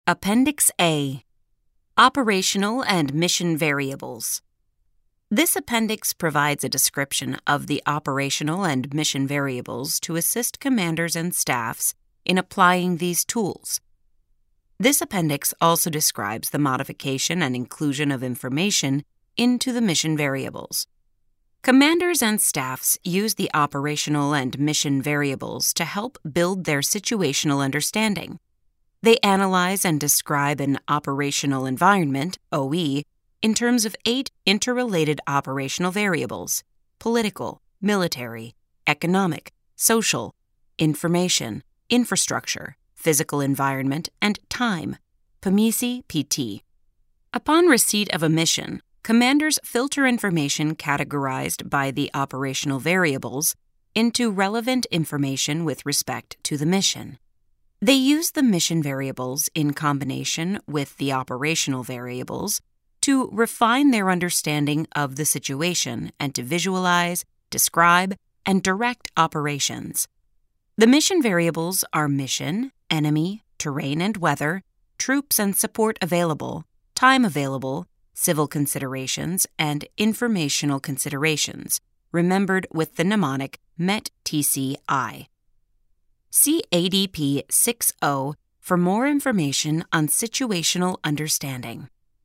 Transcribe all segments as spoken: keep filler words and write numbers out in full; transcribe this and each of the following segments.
Appendix A. Operational and Mission Variables. This appendix provides a description of the operational and mission variables to assist commanders and staffs in applying these tools. This appendix also describes the modification and inclusion of information into the mission variables. Commanders and staffs use the operational and mission variables to help build their situational understanding. They analyze and describe an operational environment, O E, in terms of eight interrelated operational variables: political, military, economic, social, information, infrastructure, physical environment, and time, P M I S I P T. Upon receipt of a mission, commanders filter information categorized by the operational variables into relevant information with respect to the mission. They use the mission variables in combination with the operational variables to refine their understanding of the situation and to visualize, describe, and direct operations. The mission variables are mission, enemy, terrain and weather, troops and support available, time available, civil considerations, and informational considerations, remembered with the mnemonic M E T T C I. See A D P six oh for more information on situational understanding.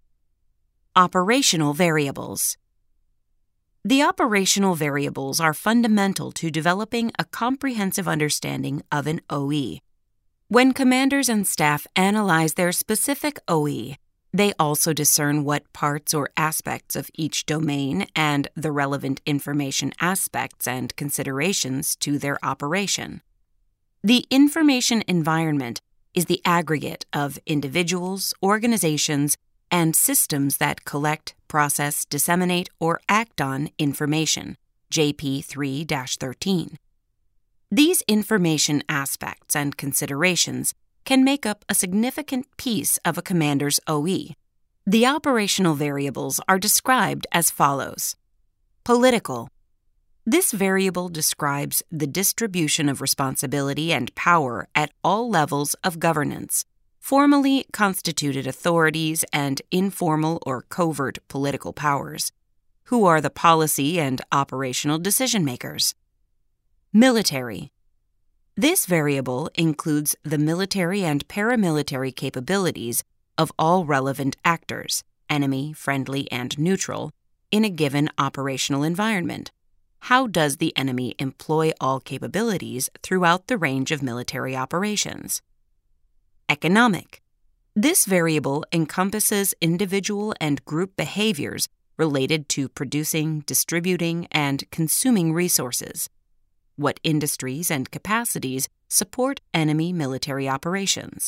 Operational variables. The operational variables are fundamental to developing a comprehensive understanding of an O E. When commanders and staff analyze their specific O E, they also discern what parts or aspects of each domain and the relevant information aspects and considerations to their operation. The information environment is the aggregate of individuals, organizations, and systems that collect, process, disseminate, or act on information, J P three dash thirteen. These information aspects and considerations can make up a significant piece of a commander's O E. The operational variables are described as follows. Political. This variable describes the distribution of responsibility and power at all levels of governance, formally constituted authorities and informal or covert political powers, who are the policy and operational decision-makers. Military. This variable includes the military and paramilitary capabilities of all relevant actors, enemy, friendly, and neutral, in a given operational environment. How does the enemy employ all capabilities throughout the range of military operations? Economic. This variable encompasses individual and group behaviors related to producing, distributing, and consuming resources. What industries and capacities support enemy military operations?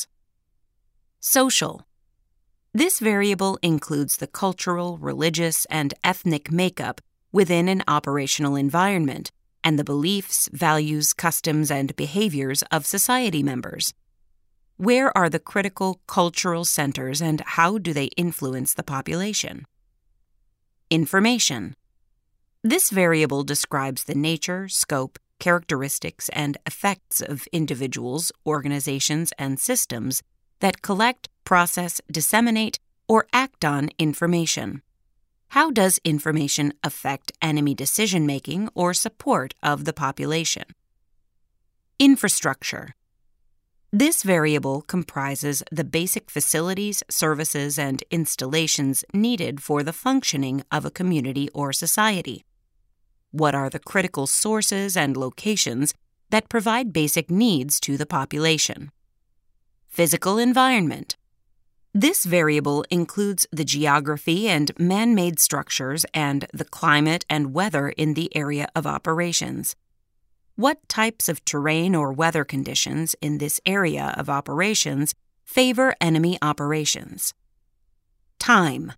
Social. This variable includes the cultural, religious, and ethnic makeup within an operational environment and the beliefs, values, customs, and behaviors of society members. Where are the critical cultural centers and how do they influence the population? Information. This variable describes the nature, scope, characteristics, and effects of individuals, organizations, and systems that collect, process, disseminate, or act on information. How does information affect enemy decision-making or support of the population? Infrastructure. This variable comprises the basic facilities, services, and installations needed for the functioning of a community or society. What are the critical sources and locations that provide basic needs to the population? Physical environment. This variable includes the geography and man-made structures and the climate and weather in the area of operations. What types of terrain or weather conditions in this area of operations favor enemy operations? Time.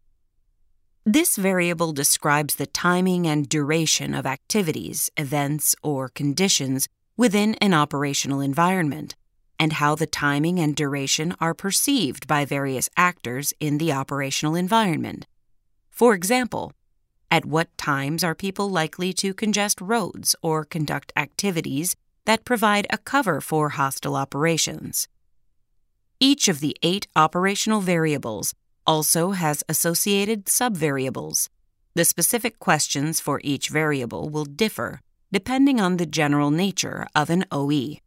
This variable describes the timing and duration of activities, events, or conditions within an operational environment, and how the timing and duration are perceived by various actors in the operational environment. For example, at what times are people likely to congest roads or conduct activities that provide a cover for hostile operations? Each of the eight operational variables also has associated subvariables. The specific questions for each variable will differ depending on the general nature of an O E.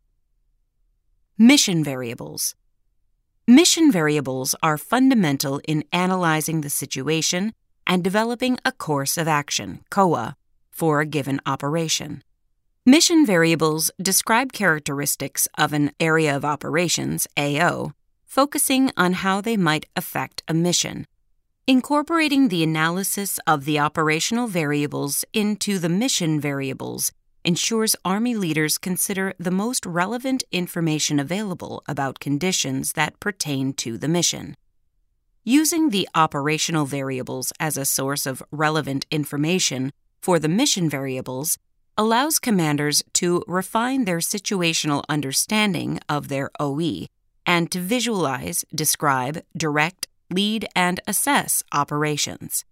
Mission variables. Mission variables are fundamental in analyzing the situation and developing a course of action, C O A, for a given operation. Mission variables describe characteristics of an area of operations, A O, focusing on how they might affect a mission. Incorporating the analysis of the operational variables into the mission variables ensures Army leaders consider the most relevant information available about conditions that pertain to the mission. Using the operational variables as a source of relevant information for the mission variables allows commanders to refine their situational understanding of their O E and to visualize, describe, direct, lead, and assess operations.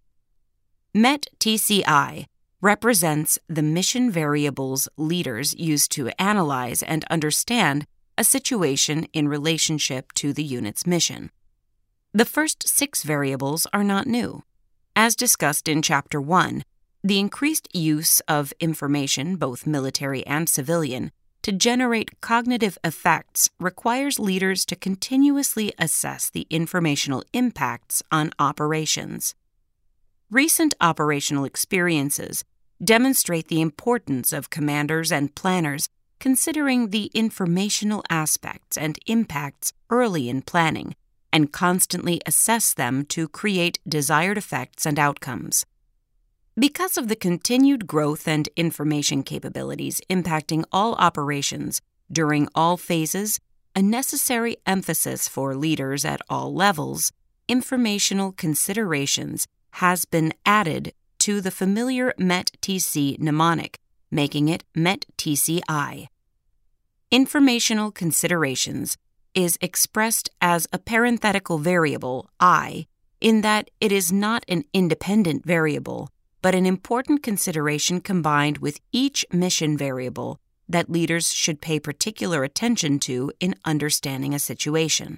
M E T T C I represents the mission variables leaders use to analyze and understand a situation in relationship to the unit's mission. The first six variables are not new. As discussed in Chapter one, the increased use of information, both military and civilian, to generate cognitive effects requires leaders to continuously assess the informational impacts on operations. Recent operational experiences demonstrate the importance of commanders and planners considering the informational aspects and impacts early in planning and constantly assess them to create desired effects and outcomes. Because of the continued growth and information capabilities impacting all operations during all phases, a necessary emphasis for leaders at all levels, informational considerations has been added to the familiar M E T T C mnemonic, making it M E T T C I. Informational considerations is expressed as a parenthetical variable, I, in that it is not an independent variable, but an important consideration combined with each mission variable that leaders should pay particular attention to in understanding a situation.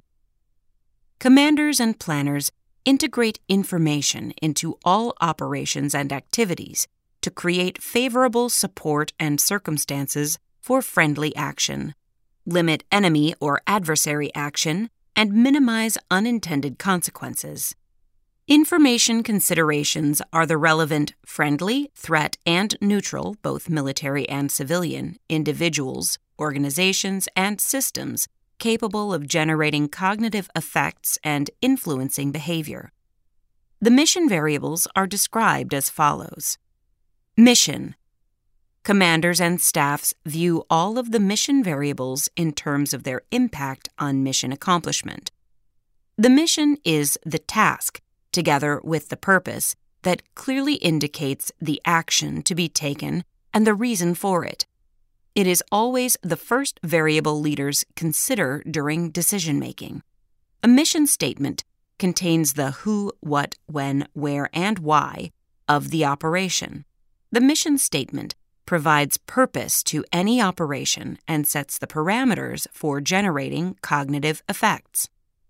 Commanders and planners integrate information into all operations and activities to create favorable support and circumstances for friendly action, limit enemy or adversary action, and minimize unintended consequences. Information considerations are the relevant friendly, threat, and neutral, both military and civilian, individuals, organizations, and systems capable of generating cognitive effects and influencing behavior. The mission variables are described as follows. Mission. Commanders and staffs view all of the mission variables in terms of their impact on mission accomplishment. The mission is the task, together with the purpose, that clearly indicates the action to be taken and the reason for it. It is always the first variable leaders consider during decision-making. A mission statement contains the who, what, when, where, and why of the operation. The mission statement provides purpose to any operation and sets the parameters for generating cognitive effects.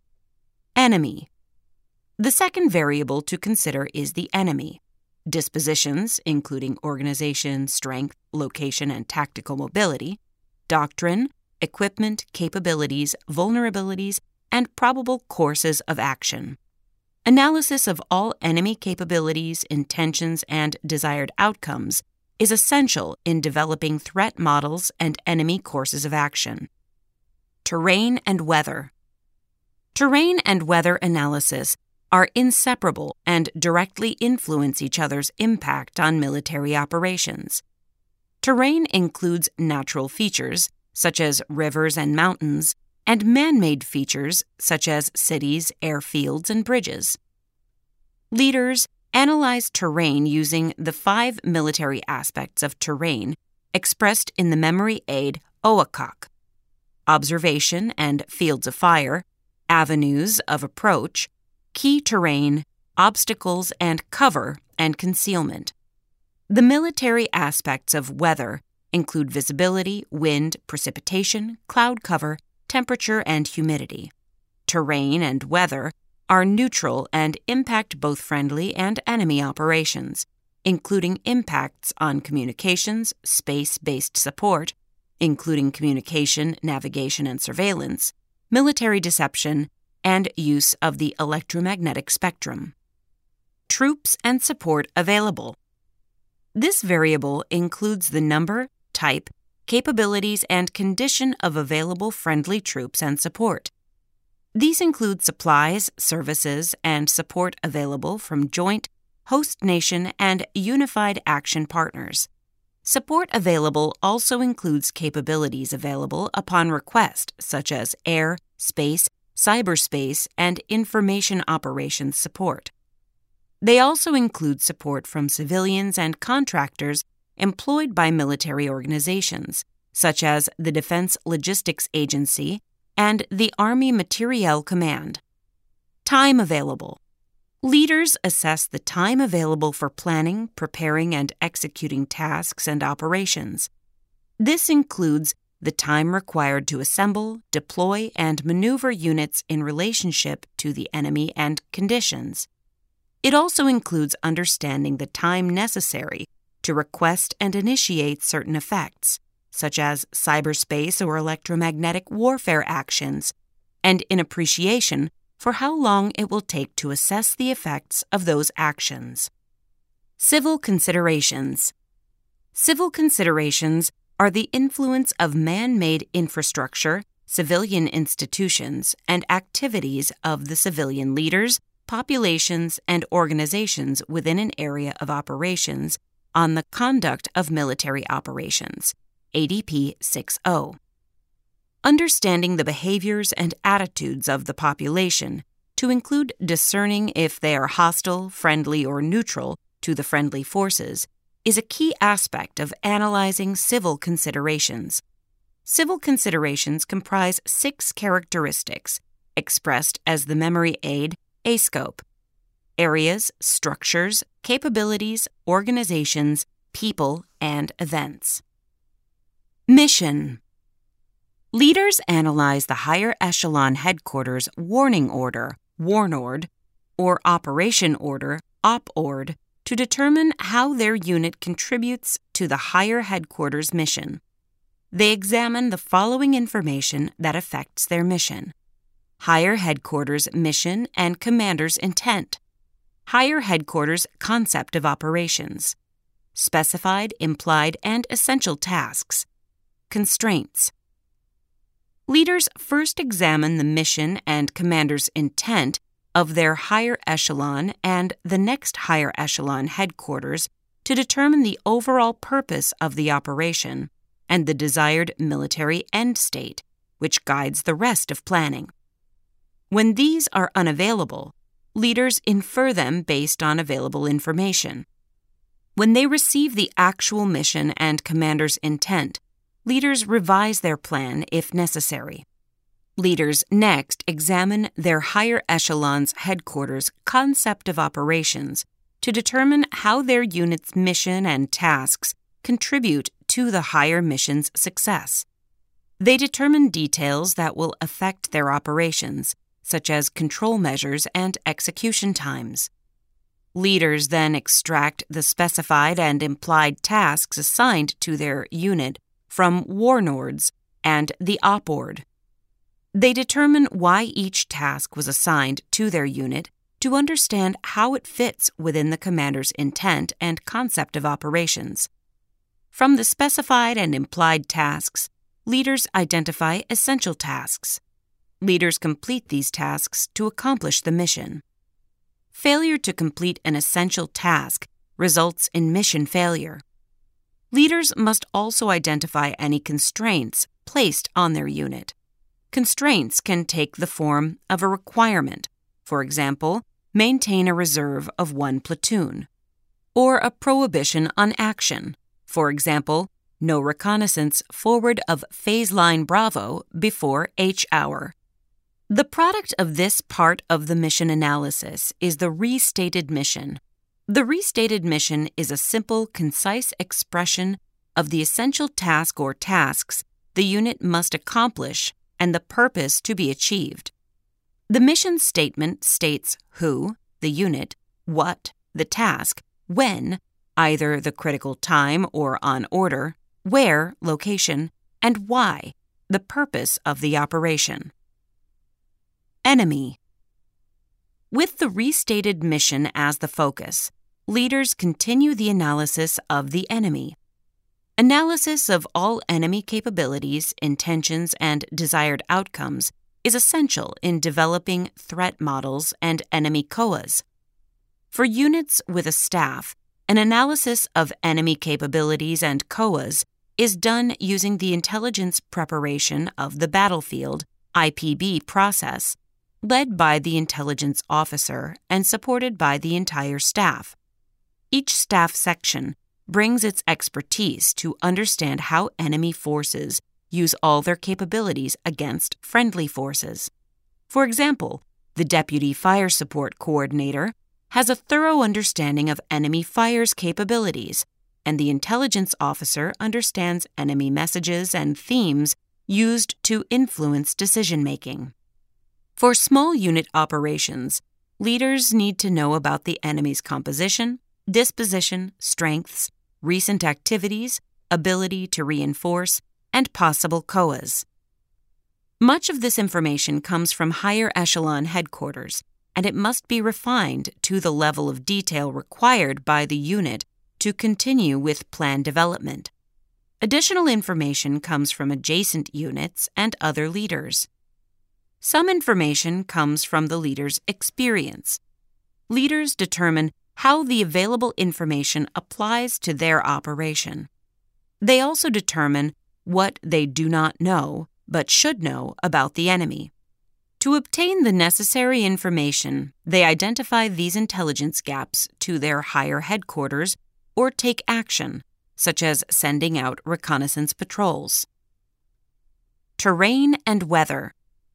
Enemy. The second variable to consider is the enemy. Dispositions, including organization, strength, location, and tactical mobility, doctrine, equipment, capabilities, vulnerabilities, and probable courses of action. Analysis of all enemy capabilities, intentions, and desired outcomes is essential in developing threat models and enemy courses of action. Terrain and weather. Terrain and weather analysis are inseparable and directly influence each other's impact on military operations. Terrain includes natural features, such as rivers and mountains, and man-made features, such as cities, airfields, and bridges. Leaders analyze terrain using the five military aspects of terrain expressed in the memory aid O A C O C: observation and fields of fire, avenues of approach, key terrain, obstacles and cover, and concealment. The military aspects of weather include visibility, wind, precipitation, cloud cover, temperature, and humidity. terrain, and weather are neutral and impact both friendly and enemy operations, including impacts on communications, space-based support, including communication, navigation, and surveillance, military deception, and use of the electromagnetic spectrum. Troops and support available. This variable includes the number, type, capabilities, and condition of available friendly troops and support. These include supplies, services, and support available from joint, host nation, and unified action partners. Support available also includes capabilities available upon request, such as air, space, cyberspace, and information operations support. They also include support from civilians and contractors employed by military organizations, such as the Defense Logistics Agency and the Army Materiel Command. Time available. Leaders assess the time available for planning, preparing, and executing tasks and operations. This includes the time required to assemble, deploy, and maneuver units in relationship to the enemy and conditions. It also includes understanding the time necessary to request and initiate certain effects, such as cyberspace or electromagnetic warfare actions, and in appreciation for how long it will take to assess the effects of those actions. Civil considerations. Civil considerations are the influence of man-made infrastructure, civilian institutions, and activities of the civilian leaders, populations, and organizations within an area of operations on the conduct of military operations, A D P six oh. Understanding the behaviors and attitudes of the population to include discerning if they are hostile, friendly, or neutral to the friendly forces is a key aspect of analyzing civil considerations. Civil considerations comprise six characteristics expressed as the memory aid A SCOPE: areas, structures, capabilities, organizations, people, and events. Mission. Leaders analyze the higher echelon headquarters warning order, WARNORD, or operation order, OPORD, to determine how their unit contributes to the higher headquarters mission. They examine the following information that affects their mission: higher headquarters mission and commander's intent, higher headquarters concept of operations, specified, implied, and essential tasks, constraints. Leaders first examine the mission and commander's intent of their higher echelon and the next higher echelon headquarters to determine the overall purpose of the operation and the desired military end state, which guides the rest of planning. When these are unavailable, leaders infer them based on available information. When they receive the actual mission and commander's intent, leaders revise their plan if necessary. Leaders next examine their higher echelon's headquarters concept of operations to determine how their unit's mission and tasks contribute to the higher mission's success. They determine details that will affect their operations, such as control measures and execution times. Leaders then extract the specified and implied tasks assigned to their unit from WARNORDs and the OPORD. They determine why each task was assigned to their unit to understand how it fits within the commander's intent and concept of operations. From the specified and implied tasks, leaders identify essential tasks. Leaders complete these tasks to accomplish the mission. Failure to complete an essential task results in mission failure. Leaders must also identify any constraints placed on their unit. Constraints can take the form of a requirement, for example, maintain a reserve of one platoon, or a prohibition on action, for example, no reconnaissance forward of phase line Bravo before H hour. The product of this part of the mission analysis is the restated mission. The restated mission is a simple, concise expression of the essential task or tasks the unit must accomplish and the purpose to be achieved. The mission statement states who, the unit, what, the task, when, either the critical time or on order, where, location, and why, the purpose of the operation. Enemy. With the restated mission as the focus, leaders continue the analysis of the enemy. Analysis of all enemy capabilities, intentions, and desired outcomes is essential in developing threat models and enemy C O As. For units with a staff, an analysis of enemy capabilities and C O As is done using the intelligence preparation of the battlefield I P B process, led by the intelligence officer and supported by the entire staff. Each staff section brings its expertise to understand how enemy forces use all their capabilities against friendly forces. For example, the Deputy Fire Support Coordinator has a thorough understanding of enemy fire's capabilities, and the intelligence officer understands enemy messages and themes used to influence decision-making. For small unit operations, leaders need to know about the enemy's composition, disposition, strengths, recent activities, ability to reinforce, and possible C O As. Much of this information comes from higher echelon headquarters, and it must be refined to the level of detail required by the unit to continue with plan development. Additional information comes from adjacent units and other leaders. Some information comes from the leader's experience. Leaders determine how the available information applies to their operation. They also determine what they do not know but should know about the enemy. To obtain the necessary information, they identify these intelligence gaps to their higher headquarters or take action, such as sending out reconnaissance patrols. Terrain and weather.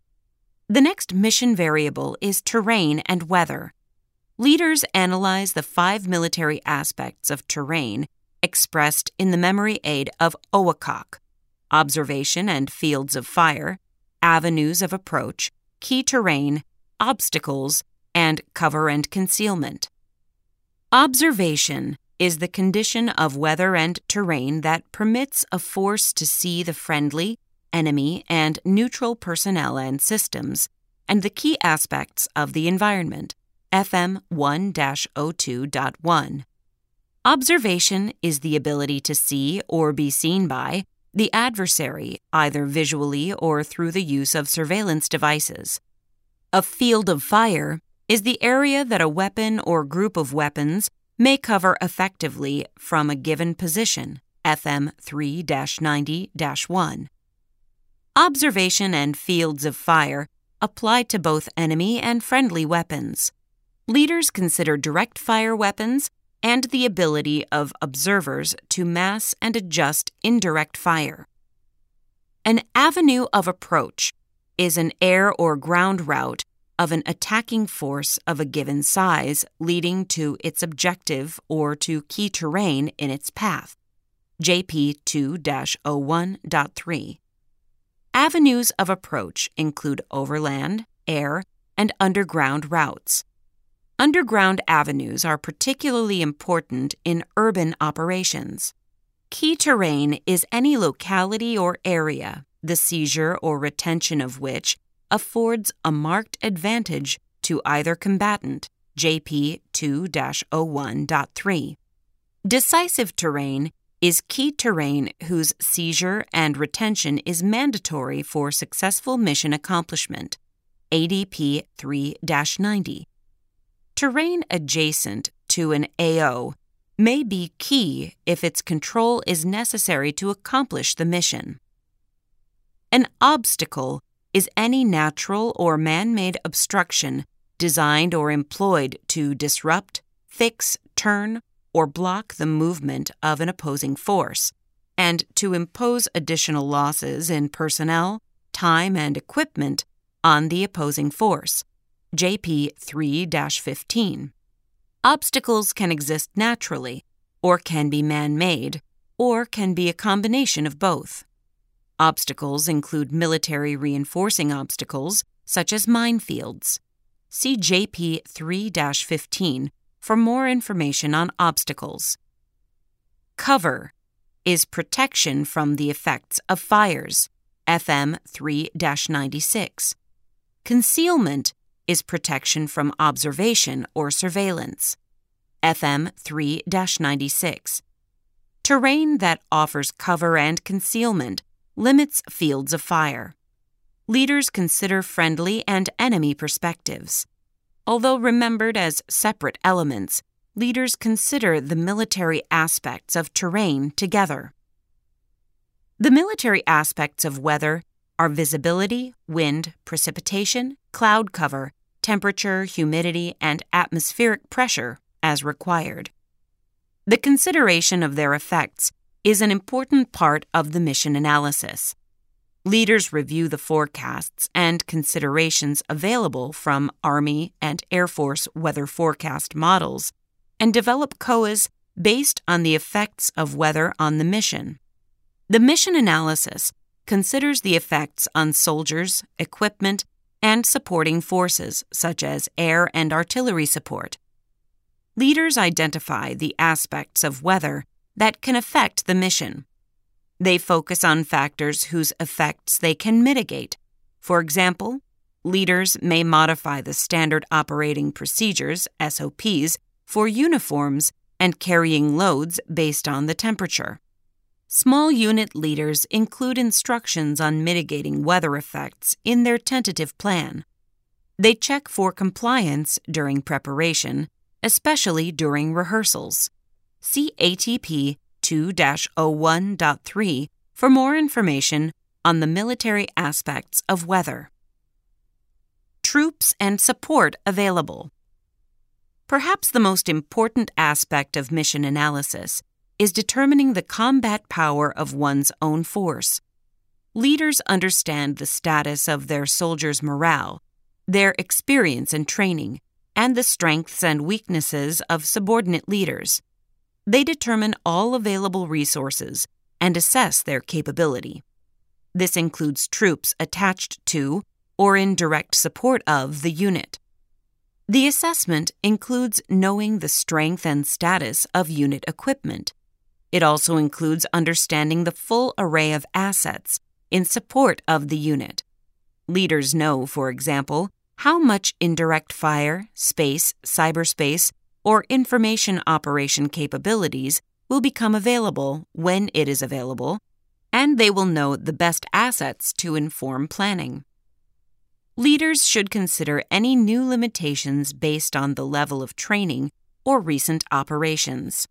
The next mission variable is terrain and weather. Leaders analyze the five military aspects of terrain expressed in the memory aid of O W A C O C: observation and fields of fire, avenues of approach, key terrain, obstacles, and cover and concealment. Observation is the condition of weather and terrain that permits a force to see the friendly, enemy, and neutral personnel and systems, and the key aspects of the environment, F M one dash oh two point one. Observation is the ability to see or be seen by the adversary, either visually or through the use of surveillance devices. A field of fire is the area that a weapon or group of weapons may cover effectively from a given position, F M three dash ninety dash one. Observation and fields of fire apply to both enemy and friendly weapons. Leaders consider direct fire weapons and the ability of observers to mass and adjust indirect fire. An avenue of approach is an air or ground route of an attacking force of a given size leading to its objective or to key terrain in its path, J P two dash oh one point three. Avenues of approach include overland, air, and underground routes. Underground avenues are particularly important in urban operations. Key terrain is any locality or area, the seizure or retention of which affords a marked advantage to either combatant, J P two dash oh one point three. Decisive terrain is key terrain whose seizure and retention is mandatory for successful mission accomplishment, A D P three dash ninety. Terrain adjacent to an A O may be key if its control is necessary to accomplish the mission. An obstacle is any natural or man-made obstruction designed or employed to disrupt, fix, turn, or block the movement of an opposing force, and to impose additional losses in personnel, time, and equipment on the opposing force, J P three dash fifteen. Obstacles can exist naturally, or can be man-made, or can be a combination of both. Obstacles include military reinforcing obstacles, such as minefields. See J P three dash fifteen for more information on obstacles. Cover is protection from the effects of fires, F M three dash ninety-six. Concealment is protection from observation or surveillance, F M three dash ninety-six. Terrain that offers cover and concealment limits fields of fire. Leaders consider friendly and enemy perspectives. Although remembered as separate elements, leaders consider the military aspects of terrain together. The military aspects of weather are visibility, wind, precipitation, cloud cover, temperature, humidity, and atmospheric pressure as required. The consideration of their effects is an important part of the mission analysis. Leaders review the forecasts and considerations available from Army and Air Force weather forecast models and develop C O As based on the effects of weather on the mission. The mission analysis considers the effects on soldiers, equipment, and supporting forces such as air and artillery support. Leaders identify the aspects of weather that can affect the mission. They focus on factors whose effects they can mitigate. For example, leaders may modify the standard operating procedures, S O Ps, for uniforms and carrying loads based on the temperature. Small unit leaders include instructions on mitigating weather effects in their tentative plan. They check for compliance during preparation, especially during rehearsals. See A T P two dash oh one point three for more information on the military aspects of weather. Troops and support available. Perhaps the most important aspect of mission analysis is determining the combat power of one's own force. Leaders understand the status of their soldiers' morale, their experience and training, and the strengths and weaknesses of subordinate leaders. They determine all available resources and assess their capability. This includes troops attached to or in direct support of the unit. The assessment includes knowing the strength and status of unit equipment. It also includes understanding the full array of assets in support of the unit. Leaders know, for example, how much indirect fire, space, cyberspace, or information operation capabilities will become available when it is available, and they will know the best assets to inform planning. Leaders should consider any new limitations based on the level of training or recent operations.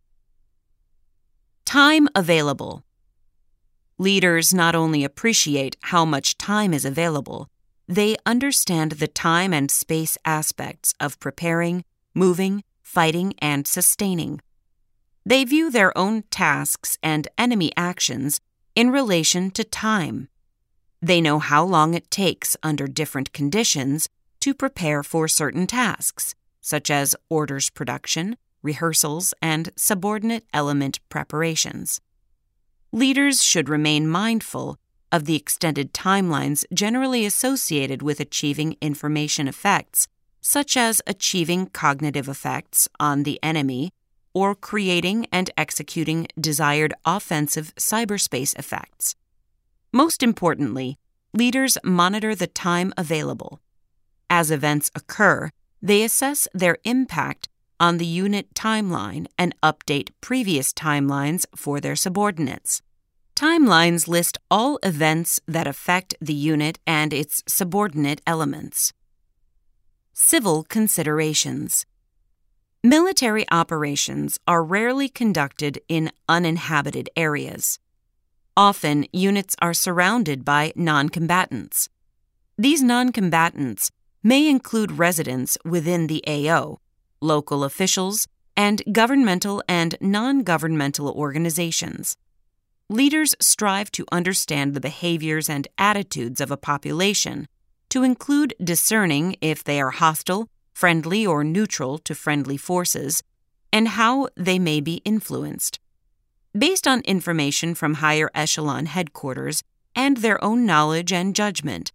Time available. Leaders not only appreciate how much time is available, they understand the time and space aspects of preparing, moving, fighting, and sustaining. They view their own tasks and enemy actions in relation to time. They know how long it takes under different conditions to prepare for certain tasks, such as orders production, rehearsals, and subordinate element preparations. Leaders should remain mindful of the extended timelines generally associated with achieving information effects, such as achieving cognitive effects on the enemy or creating and executing desired offensive cyberspace effects. Most importantly, leaders monitor the time available. As events occur, they assess their impact on the unit timeline and update previous timelines for their subordinates. Timelines list all events that affect the unit and its subordinate elements. Civil considerations. Military operations are rarely conducted in uninhabited areas. Often, units are surrounded by non-combatants. These non-combatants may include residents within the A O, local officials, and governmental and non-governmental organizations. Leaders strive to understand the behaviors and attitudes of a population, to include discerning if they are hostile, friendly, or neutral to friendly forces, and how they may be influenced. Based on information from higher echelon headquarters and their own knowledge and judgment,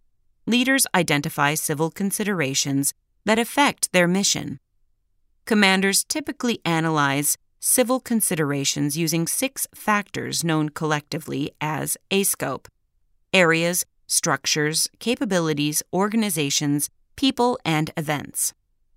leaders identify civil considerations that affect their mission. Commanders typically analyze civil considerations using six factors known collectively as ASCOPE: areas, structures, capabilities, organizations, people, and events.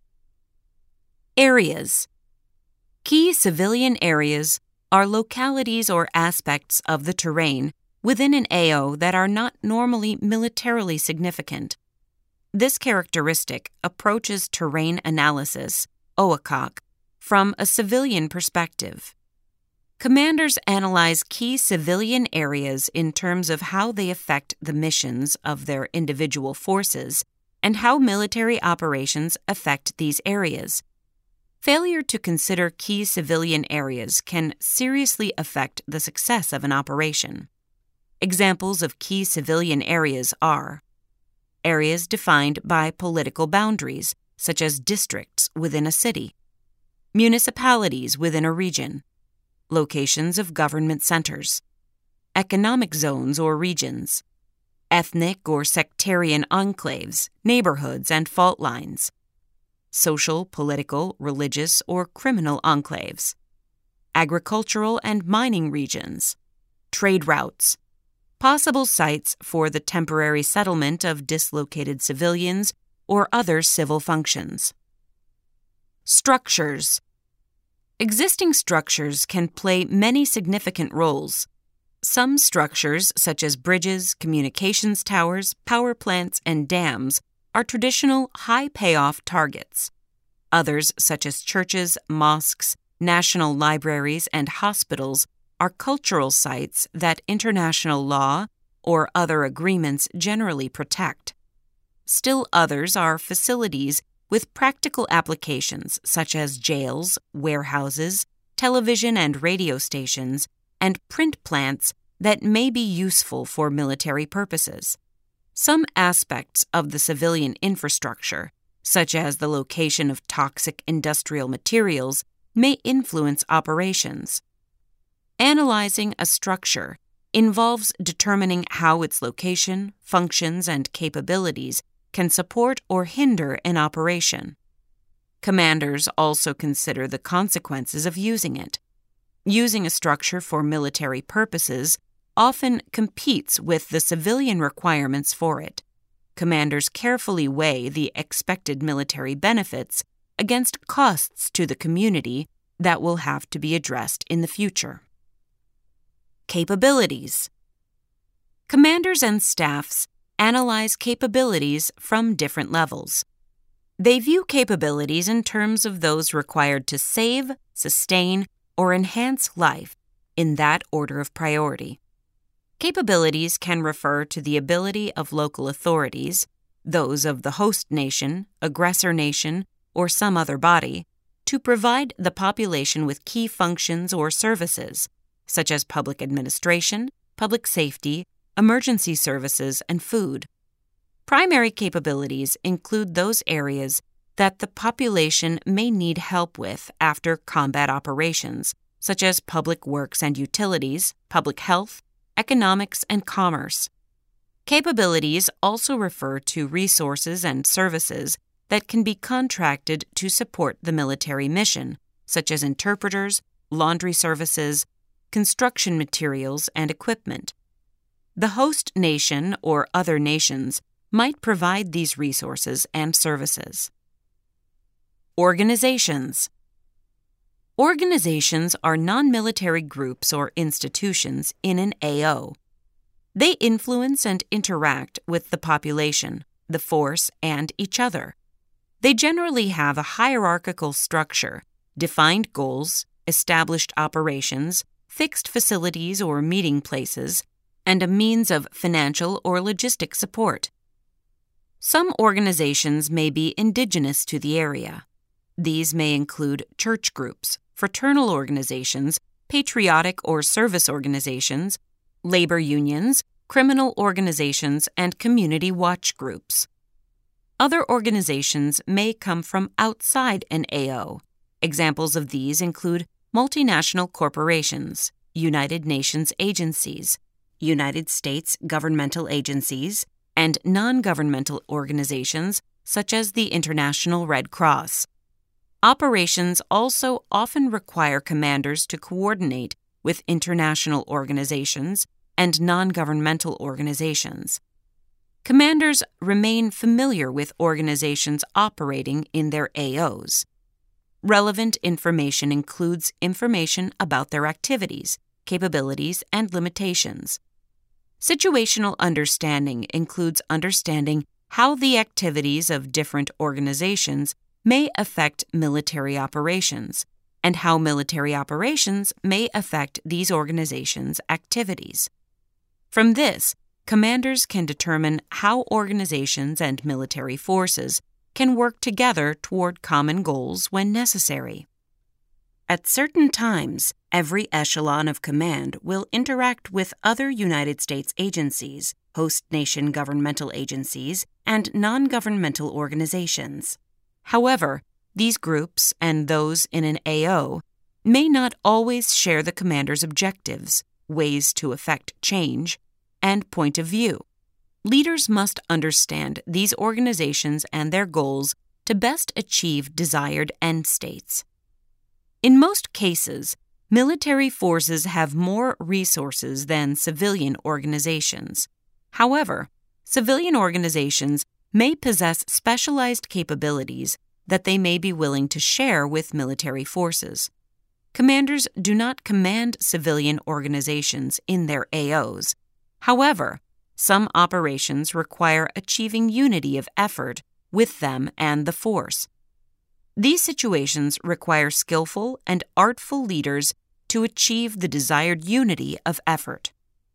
Areas. Key civilian areas are localities or aspects of the terrain within an A O that are not normally militarily significant. This characteristic approaches terrain analysis, O A C O C, from a civilian perspective. Commanders analyze key civilian areas in terms of how they affect the missions of their individual forces and how military operations affect these areas. Failure to consider key civilian areas can seriously affect the success of an operation. Examples of key civilian areas are areas defined by political boundaries, such as districts within a city, municipalities within a region, locations of government centers, economic zones or regions, ethnic or sectarian enclaves, neighborhoods, and fault lines, social, political, religious, or criminal enclaves, agricultural and mining regions, trade routes, possible sites for the temporary settlement of dislocated civilians or other civil functions. Structures. Existing structures can play many significant roles. Some structures, such as bridges, communications towers, power plants, and dams, are traditional high-payoff targets. Others, such as churches, mosques, national libraries, and hospitals, are cultural sites that international law or other agreements generally protect. Still others are facilities with practical applications such as jails, warehouses, television and radio stations, and print plants that may be useful for military purposes. Some aspects of the civilian infrastructure, such as the location of toxic industrial materials, may influence operations. Analyzing a structure involves determining how its location, functions, and capabilities can support or hinder an operation. Commanders also consider the consequences of using it. Using a structure for military purposes often competes with the civilian requirements for it. Commanders carefully weigh the expected military benefits against costs to the community that will have to be addressed in the future. Capabilities. Commanders and staffs analyze capabilities from different levels. They view capabilities in terms of those required to save, sustain, or enhance life, in that order of priority. Capabilities can refer to the ability of local authorities, those of the host nation, aggressor nation, or some other body, to provide the population with key functions or services, such as public administration, public safety, emergency services, and food. Primary capabilities include those areas that the population may need help with after combat operations, such as public works and utilities, public health, economics, and commerce. Capabilities also refer to resources and services that can be contracted to support the military mission, such as interpreters, laundry services, construction materials, and equipment. The host nation or other nations might provide these resources and services. Organizations. Organizations are non-military groups or institutions in an A O. They influence and interact with the population, the force, and each other. They generally have a hierarchical structure, defined goals, established operations, fixed facilities or meeting places, and a means of financial or logistic support. Some organizations may be indigenous to the area. These may include church groups, fraternal organizations, patriotic or service organizations, labor unions, criminal organizations, and community watch groups. Other organizations may come from outside an A O. Examples of these include multinational corporations, United Nations agencies, United States governmental agencies, and non-governmental organizations such as the International Red Cross. Operations also often require commanders to coordinate with international organizations and non-governmental organizations. Commanders remain familiar with organizations operating in their A Os. Relevant information includes information about their activities, capabilities, and limitations. Situational understanding includes understanding how the activities of different organizations may affect military operations, and how military operations may affect these organizations' activities. From this, commanders can determine how organizations and military forces can work together toward common goals when necessary. At certain times, every echelon of command will interact with other United States agencies, host nation governmental agencies, and non-governmental organizations. However, these groups and those in an A O may not always share the commander's objectives, ways to effect change, and point of view. Leaders must understand these organizations and their goals to best achieve desired end states. In most cases, military forces have more resources than civilian organizations. However, civilian organizations may possess specialized capabilities that they may be willing to share with military forces. Commanders do not command civilian organizations in their A Os. However, some operations require achieving unity of effort with them and the force. These situations require skillful and artful leaders to achieve the desired unity of effort.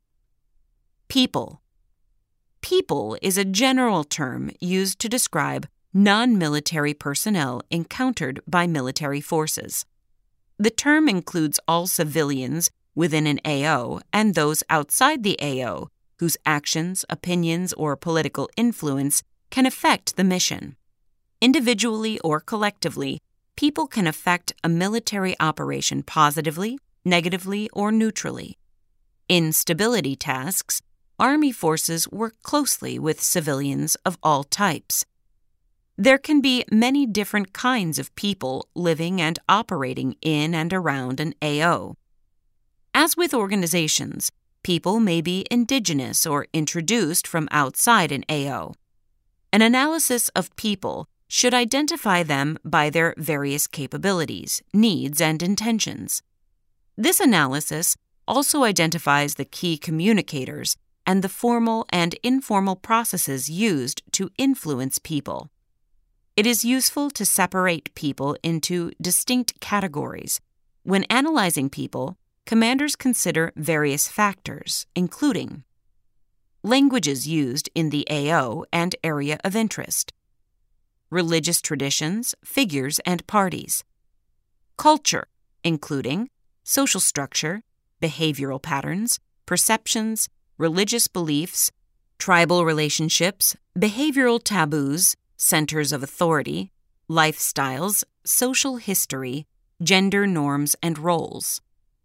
People. People is a general term used to describe non-military personnel encountered by military forces. The term includes all civilians within an A O and those outside the A O whose actions, opinions, or political influence can affect the mission. Individually or collectively, people can affect a military operation positively, negatively, or neutrally. In stability tasks, Army forces work closely with civilians of all types. There can be many different kinds of people living and operating in and around an A O. As with organizations, people may be indigenous or introduced from outside an A O. An analysis of people should identify them by their various capabilities, needs, and intentions. This analysis also identifies the key communicators and the formal and informal processes used to influence people. It is useful to separate people into distinct categories. When analyzing people, commanders consider various factors, including languages used in the A O and area of interest, religious traditions, figures, and parties, culture, including social structure, behavioral patterns, perceptions, religious beliefs, tribal relationships, behavioral taboos, centers of authority, lifestyles, social history, gender norms, and roles.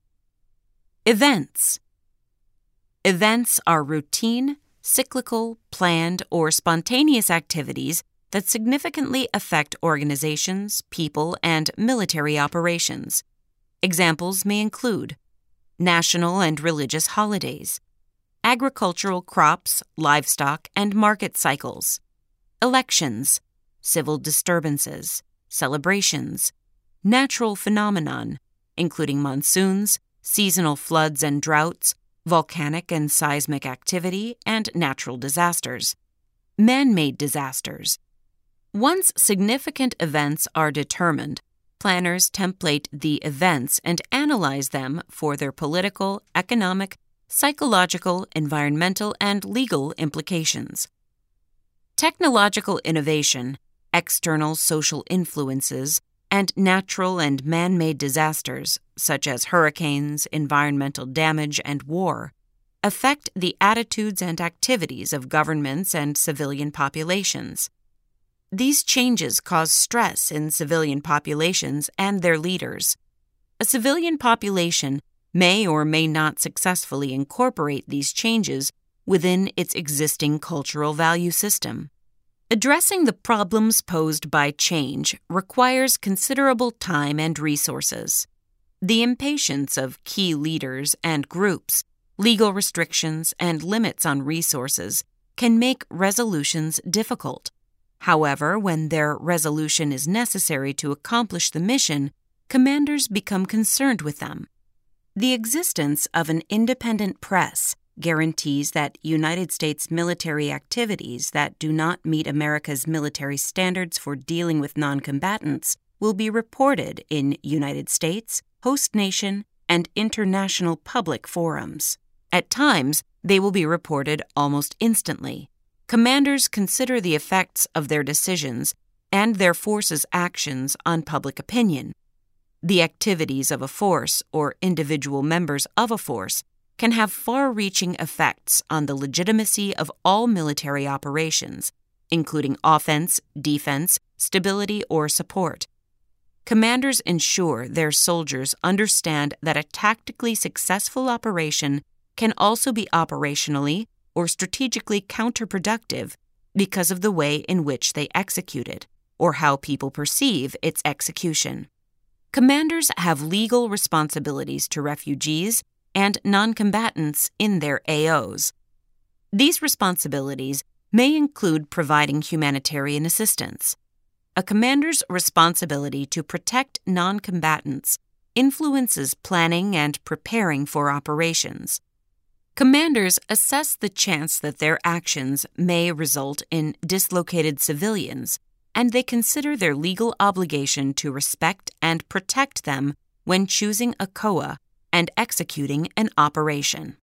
Events. Events are routine, cyclical, planned, or spontaneous activities that significantly affect organizations, people, and military operations. Examples may include national and religious holidays, agricultural crops, livestock, and market cycles, elections, civil disturbances, celebrations, natural phenomenon, including monsoons, seasonal floods and droughts, volcanic and seismic activity, and natural disasters, man-made disasters. Once significant events are determined, planners template the events and analyze them for their political, economic, psychological, environmental, and legal implications. Technological innovation, external social influences, and natural and man-made disasters, such as hurricanes, environmental damage, and war, affect the attitudes and activities of governments and civilian populations. These changes cause stress in civilian populations and their leaders. A civilian population may or may not successfully incorporate these changes within its existing cultural value system. Addressing the problems posed by change requires considerable time and resources. The impatience of key leaders and groups, legal restrictions, and limits on resources can make resolutions difficult. However, when their resolution is necessary to accomplish the mission, commanders become concerned with them. The existence of an independent press guarantees that United States military activities that do not meet America's military standards for dealing with noncombatants will be reported in United States, host nation, and international public forums. At times, they will be reported almost instantly. Commanders consider the effects of their decisions and their force's actions on public opinion. The activities of a force or individual members of a force can have far-reaching effects on the legitimacy of all military operations, including offense, defense, stability, or support. Commanders ensure their soldiers understand that a tactically successful operation can also be operationally or strategically counterproductive because of the way in which they execute it, or how people perceive its execution. Commanders have legal responsibilities to refugees and noncombatants in their A Os. These responsibilities may include providing humanitarian assistance. A commander's responsibility to protect noncombatants influences planning and preparing for operations. Commanders assess the chance that their actions may result in dislocated civilians, and they consider their legal obligation to respect and protect them when choosing a C O A and executing an operation.